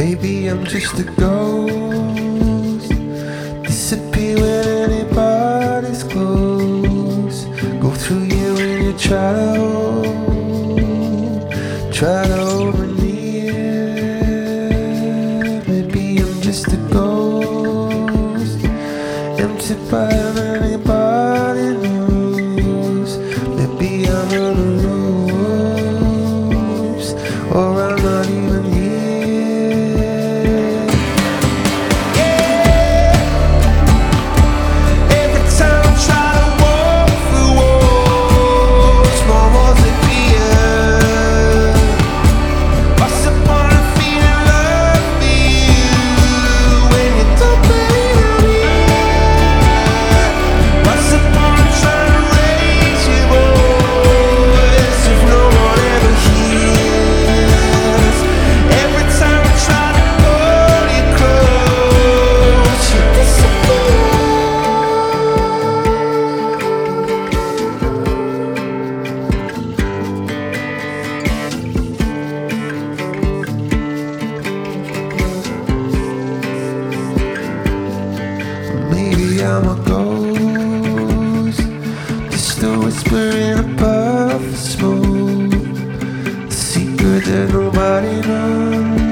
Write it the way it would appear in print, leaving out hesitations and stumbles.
Maybe I'm just a ghost, disappear when anybody's close. Go through you in your trial, try to over near. Maybe I'm just a ghost, empty by anybody knows. Maybe I'm on the loose, or I'm not even here. Maybe I'm a ghost, just a whisper in a puff of smoke, the secret that nobody knows.